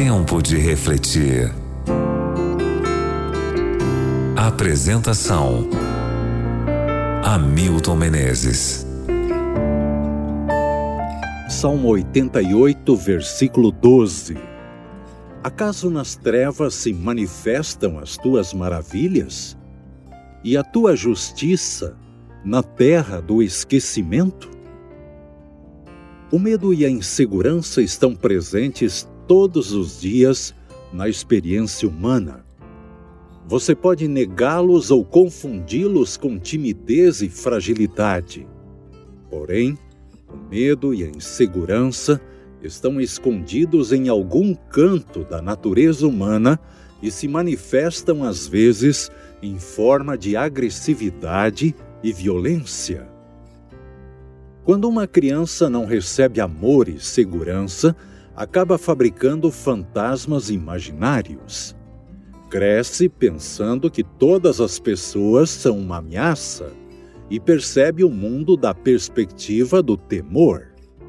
Tempo de refletir. Apresentação: Hamilton Menezes. Salmo 88, versículo 12. Acaso nas trevas se manifestam as tuas maravilhas? E a tua justiça na terra do esquecimento? O medo e a insegurança estão presentes todos os dias na experiência humana. Você pode negá-los ou confundi-los com timidez e fragilidade. Porém, o medo e a insegurança estão escondidos em algum canto da natureza humana e se manifestam às vezes em forma de agressividade e violência. Quando uma criança não recebe amor e segurança, acaba fabricando fantasmas imaginários. Cresce pensando que todas as pessoas são uma ameaça e percebe o mundo da perspectiva do temor.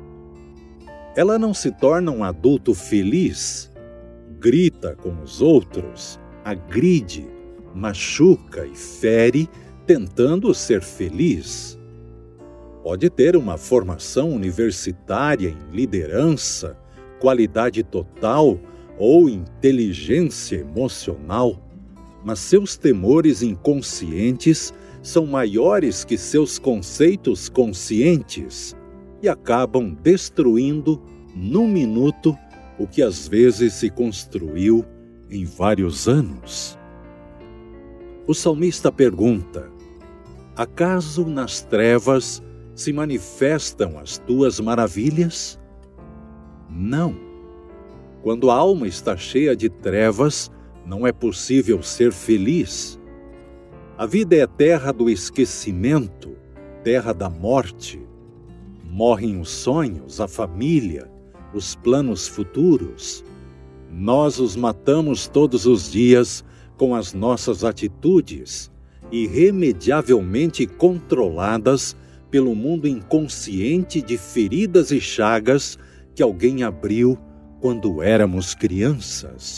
Ela não se torna um adulto feliz, grita com os outros, agride, machuca e fere, tentando ser feliz. Pode ter uma formação universitária em liderança, qualidade total ou inteligência emocional, mas seus temores inconscientes são maiores que seus conceitos conscientes e acabam destruindo, num minuto, o que às vezes se construiu em vários anos. O salmista pergunta: acaso nas trevas se manifestam as tuas maravilhas? Não. Quando a alma está cheia de trevas, não é possível ser feliz. A vida é terra do esquecimento, terra da morte. Morrem os sonhos, a família, os planos futuros. Nós os matamos todos os dias com as nossas atitudes, irremediavelmente controladas pelo mundo inconsciente de feridas e chagas que alguém abriu quando éramos crianças.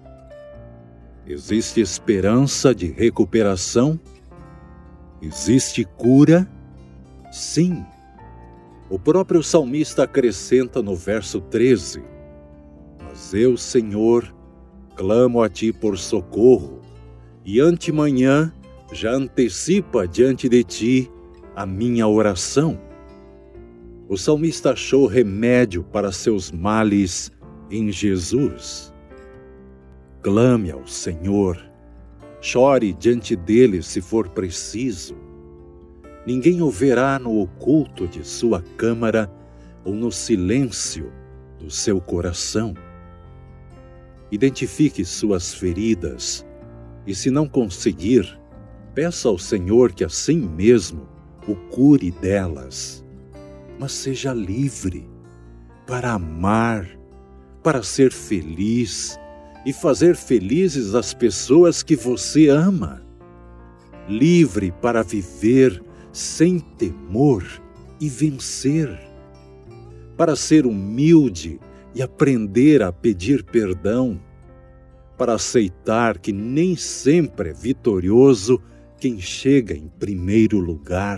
Existe esperança de recuperação? Existe cura? Sim. O próprio salmista acrescenta no verso 13: mas eu, Senhor, clamo a ti por socorro, e antemanhã já antecipa diante de ti a minha oração. O salmista achou remédio para seus males em Jesus. Clame ao Senhor, chore diante dele se for preciso. Ninguém o verá no oculto de sua câmara ou no silêncio do seu coração. Identifique suas feridas e, se não conseguir, peça ao Senhor que assim mesmo o cure delas, mas seja livre para amar, para ser feliz e fazer felizes as pessoas que você ama. Livre para viver sem temor e vencer, para ser humilde e aprender a pedir perdão, para aceitar que nem sempre é vitorioso quem chega em primeiro lugar.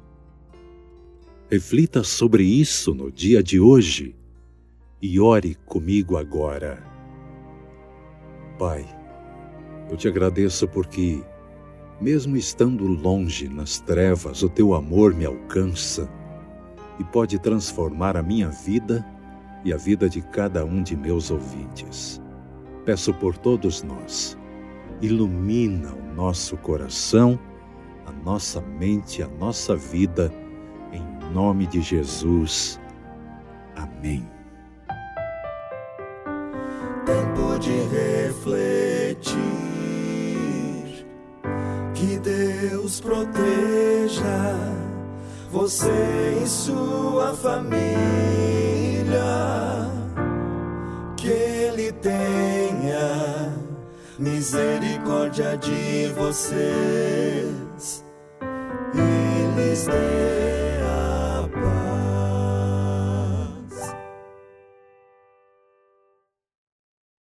Reflita sobre isso no dia de hoje e ore comigo agora. Pai, eu te agradeço porque, mesmo estando longe nas trevas, o teu amor me alcança e pode transformar a minha vida e a vida de cada um de meus ouvintes. Peço por todos nós, ilumina o nosso coração, a nossa mente, a nossa vida, em nome de Jesus. Amém. Tempo de refletir, que Deus proteja você e sua família, que Ele tenha misericórdia de vocês e lhes dê